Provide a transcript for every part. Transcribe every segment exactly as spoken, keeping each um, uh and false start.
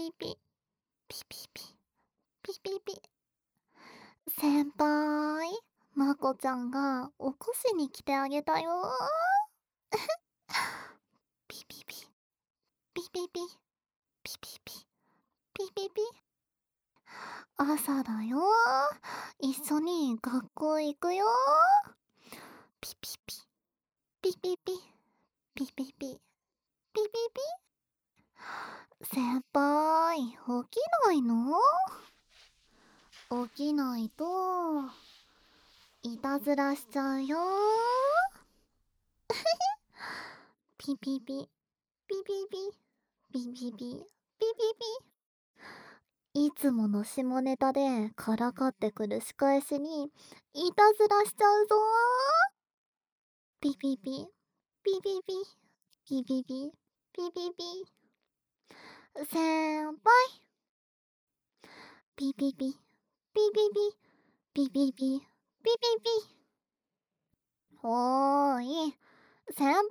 ピピ、ピピピ、ピピピ。先輩、まこちゃんが起こしに来てあげたよ。ピピピ、ピピピ、ピピピ、ピピピ。朝だよ。一緒に学校行くよ。ピピピ、ピピピ、ピピピ、ピピピ。先輩、起きないの？起きないといたずらしちゃうよ。ピピピ、ピピピ、ピピピ、ピピピ。いつもの下ネタでからかってくる仕返しにいたずらしちゃうぞ。ピピピ、ピピピ、ピピピ、ピピピ。先輩。ピピピ、ピピピ、ピピピ、ピピピ。おーい、先輩。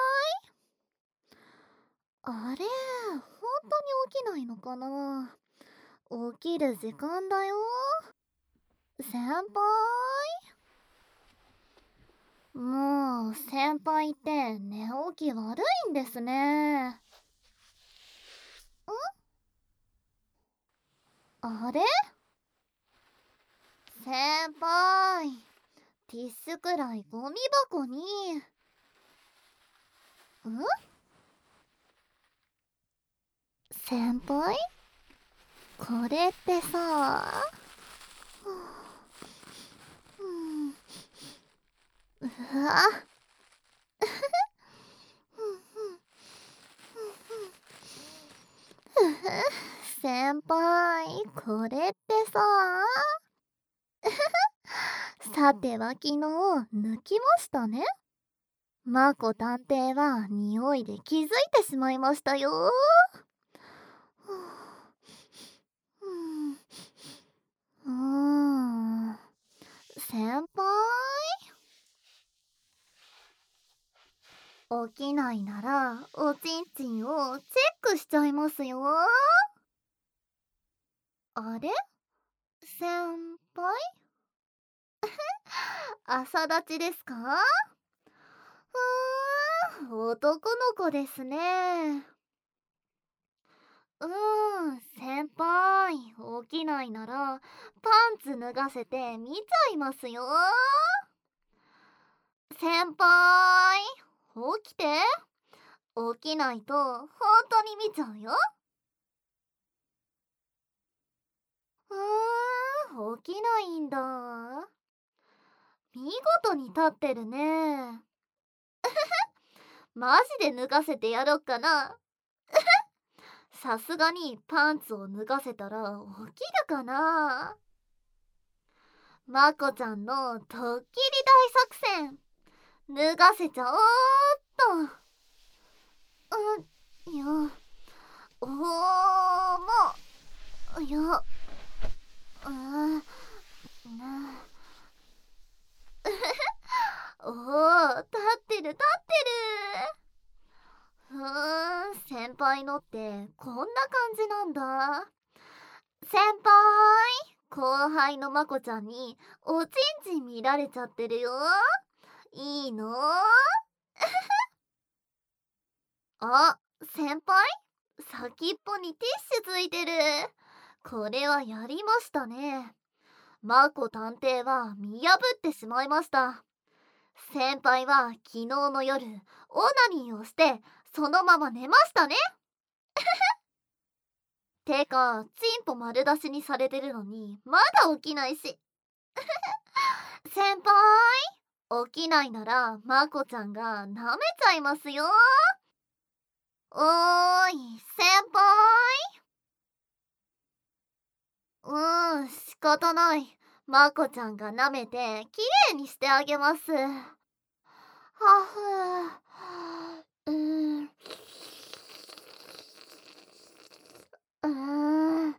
あれ、本当に起きないのかな？起きる時間だよ。先輩。もう先輩って寝起き悪いんですね。ん？あれ？先輩、ティッシュくらいゴミ箱に。ん？先輩、これってさ、うわ先輩、これってさ。さては昨日抜きましたね。マコ探偵は匂いで気づいてしまいましたよ。うーん、先輩、起きないならおちんちんをチェックしちゃいますよ。あれ？先輩。朝立ちですか？うーん、男の子ですね。うーん、先輩、起きないならパンツ脱がせて見ちゃいますよ。先輩、起きて。起きないと本当に見ちゃうよ。うーん、起きないんだ。見事に立ってるね。マジで脱がせてやろっかな。さすがにパンツを脱がせたら起きるかな。まこちゃんのドッキリ大作戦、脱がせちゃおうっと。うん、いや、おーも、いや、うん、な、おー、立ってる立ってる。ふーん、先輩のってこんな感じなんだ。先輩、後輩のまこちゃんにおちんちん見られちゃってるよ。いいの？あ、先輩、先っぽにティッシュついてる。これはやりましたね。マコ探偵は見破ってしまいました。先輩は昨日の夜オナニーをしてそのまま寝ましたね。てかチンポ丸出しにされてるのにまだ起きないし。先輩、起きないならまこちゃんが舐めちゃいますよ。おーい、先輩。うーん、仕方ない。まこちゃんが舐めてきれいにしてあげます。はふう、うーん、うーん、う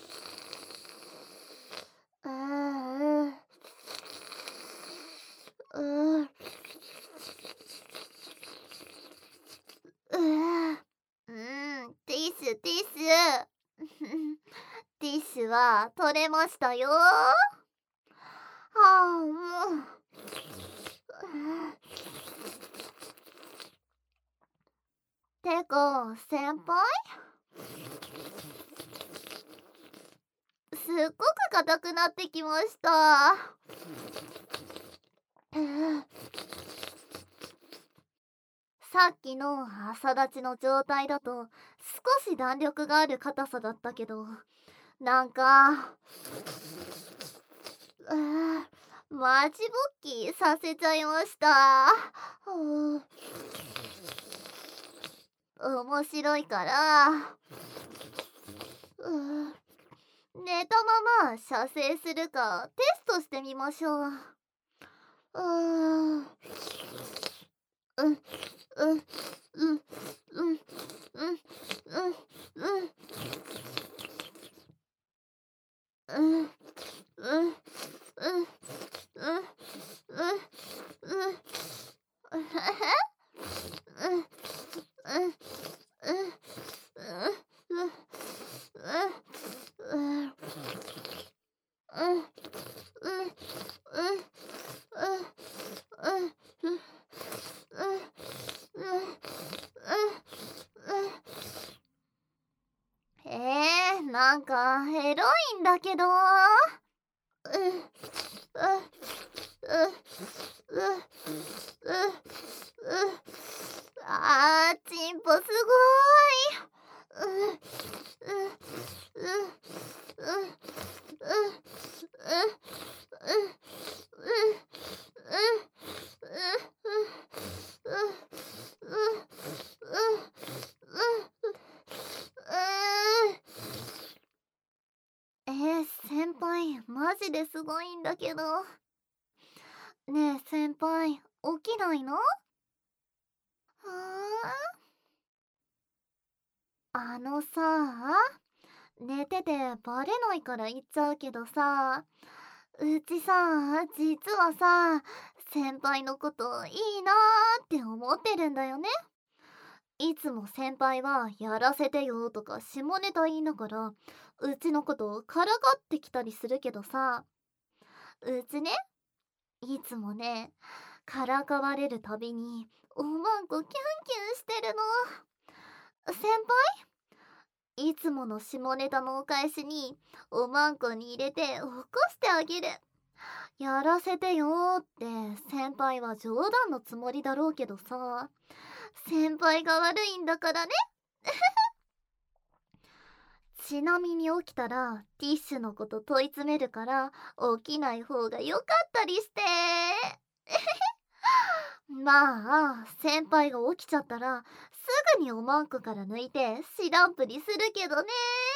ーん、うーん、うーん、うーん、ティッシュティッシュ。 は取れましたよ。はあ、もう。てか、先輩すっごく硬くなってきました。さっきの朝立ちの状態だと少し弾力がある硬さだったけど、なんかうーマジ勃起させちゃいました。ふう面白いからう寝たまま射精するかテストしてみましょう。うーんうんうんうんうんうんうんうんうんうんうんうんうんえー、なんかエロいんだけど。ううううううあーチンポすごーい。ううううううえー、先輩マジですごいんだけど。ねえ先輩起きないの？はああのさ寝ててバレないから言っちゃうけどさ、うちさ実はさ先輩のこといいなーって思ってるんだよね。いつも先輩はやらせてよとか下ネタ言いながらうちのことをからかってきたりするけどさ、うちねいつもねからかわれるたびにおまんこキュンキュンしてるの。先輩いつもの下ネタのお返しにおまんこに入れて起こしてあげる。やらせてよーって先輩は冗談のつもりだろうけどさ、先輩が悪いんだからね。ちなみに起きたらティッシュのこと問い詰めるから起きない方がよかったりして。まあ先輩が起きちゃったらすぐにおまんこから抜いて知らんぷりするけどね。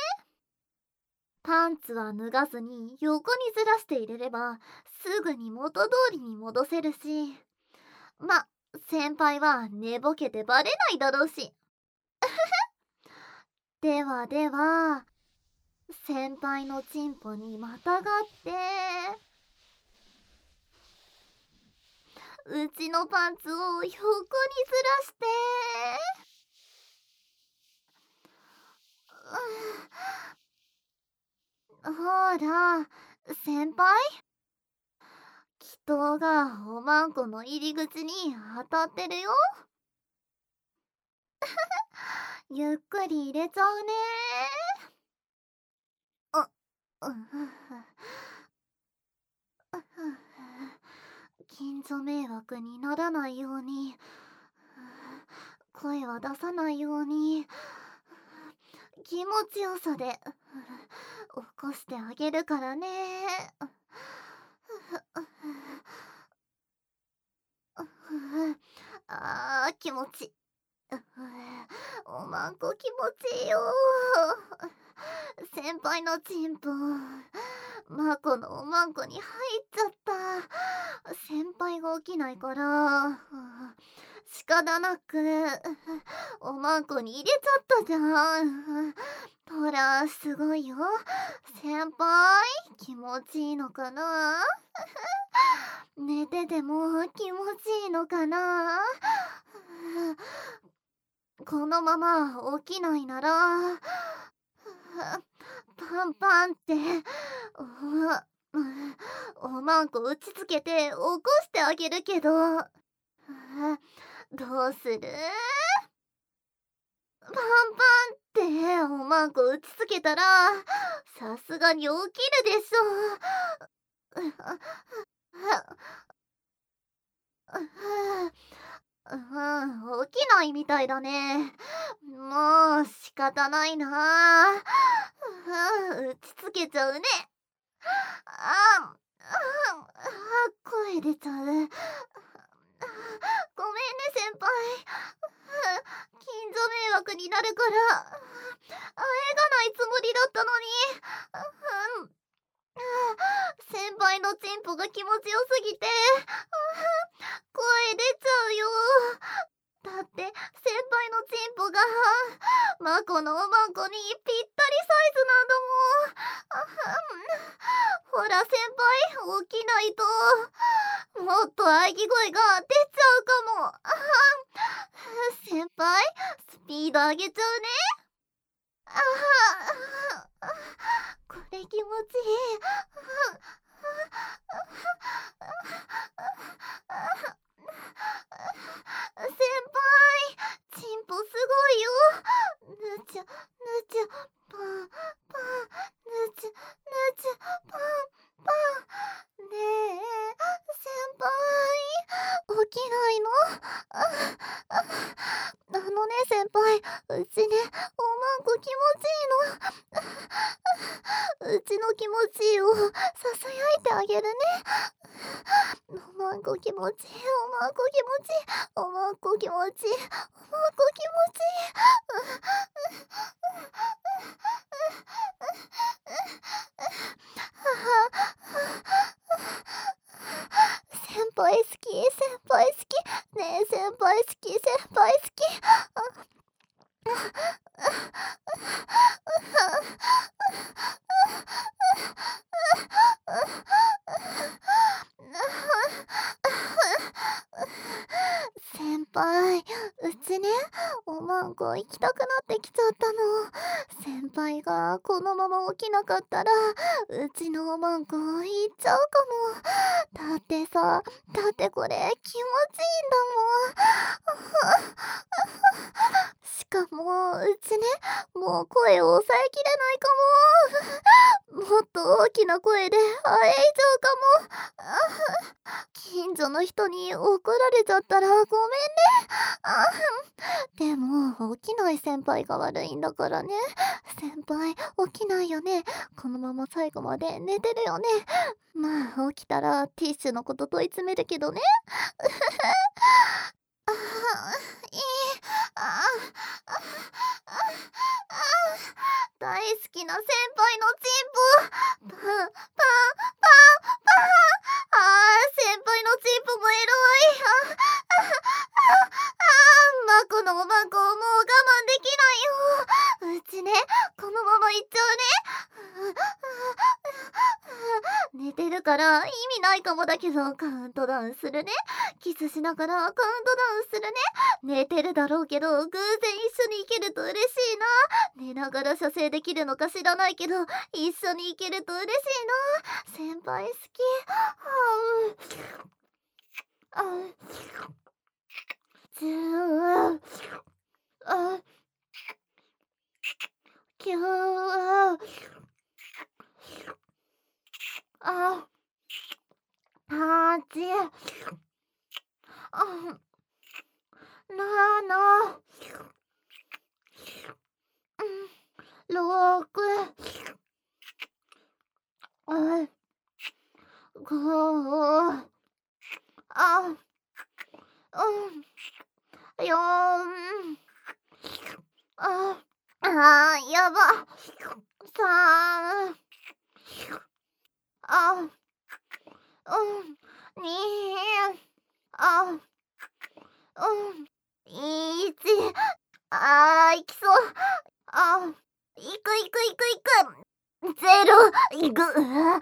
パンツは脱がずに横にずらして入れればすぐに元通りに戻せるし、ま先輩は寝ぼけてバレないだろうし。ではでは先輩のチンポにまたがってうちのパンツを横にずらして、ほら先輩気筒がおまんこの入り口に当たってるよ。ゆっくり入れちゃうね。あうん近所迷惑にならないように声は出さないように気持ちよさで起こしてあげるからね。あー気持ちおまんこ気持ちいいよ。先輩のチンポマコのおまんこに入っちゃった。先輩が起きないから仕方なくおまんこに入れちゃったじゃん。ほらすごいよ先輩気持ちいいのかな。寝てても気持ちいいのかな。このまま起きないならパンパンって、お、おまんこ打ちつけて起こしてあげるけど、どうする？パンパンっておまんこ打ちつけたらさすがに起きるでしょ。うん、起きないみたいだね。もう仕方ないな。うん打ちつけちゃうね。ああ、声出ちゃう。ごめんね先輩。近所迷惑になるからあえがないつもりだったのに。先輩のチンポが気持ちよすぎて声出ちゃうよ。だって先輩のチンポがマコのおまんこにぴったりサイズなんだもん。ほら先輩起きないともっと喘ぎ声が出ちゃうかも。先輩スピード上げちゃうね。これ気持ちいい。先輩チンポすごいよ。ぬちゅぬちゅパンパンぬちゅぬちゅパンパン。ねえ先輩起きないの？あのね先輩、うちねおまんこ気持ちいいの。うちの気持ちいいをささやいてあげるね。おまんこ気持ちいい、おまんこ気持ちいい、おまんこ気持ちいい、おまんこ気持ちいい。先輩好き、先輩好き、ねえ先輩好き、先輩好き。先輩、うちねおまんこ行きたくなってきちゃったの。先輩がこのまま起きなかったらうちのおまんこ行っちゃうかも。だってさ、だってこれ気持ちいいんだもん。しかもうちねもう声を抑えきれないかも。もっと大きな声であえいちゃうかも。近所の人に怒られちゃったらごめんね。でも起きない先輩が悪いんだからね。先輩起きないよね。このまま最後まで寝てるよね。まあ起きたらティッシュのこと問い詰めるけどね。あいいああ大好きな先輩のチンポパンパンパンパン。あー先輩のチンポもエロい。マコのおまんこもう我慢できないよ。うちねこのまま行っちゃうね。寝てるから意味ないかもだけどカウントダウンするね。キスしながらカウントダウンするね。寝てるだろうけど偶然一緒に行けると嬉しいな。寝ながら射精できるのか知らないけど一緒に行けると嬉しいな。先輩好き。あうじゅうあきゅうあはちあななろくあごあうんよんああーやばさんあうんにあうんいちあーいきそうあいくいくいくいくゼロいくうん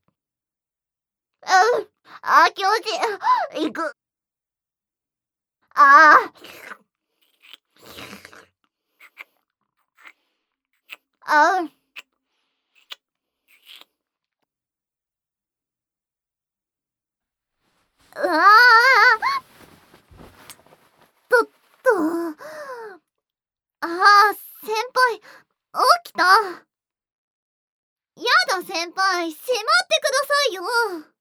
あー気持ちいいいくあーあうわーとっと。ああ、先輩、起きた。やだ先輩、しまってくださいよ。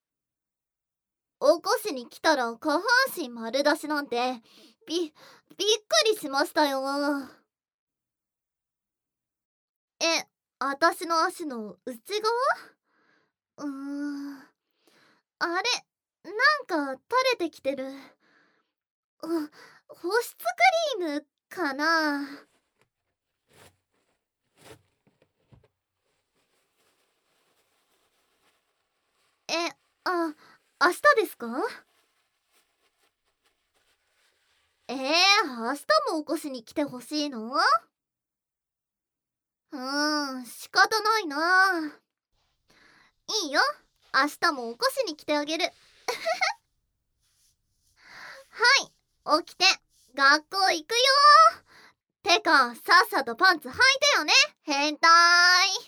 起こしに来たら下半身丸出しなんて、び、びっくりしましたよ。え、あたしの足の内側？うーん。あれ、なんか垂れてきてる。う、保湿クリームかな？え、あ、明日ですか？えー、明日も起こしに来てほしいの？うーん、仕方ないな。いいよ、明日も起こしに来てあげる。はい、起きて、学校行くよ。てか、さっさとパンツ履いてよね、変態。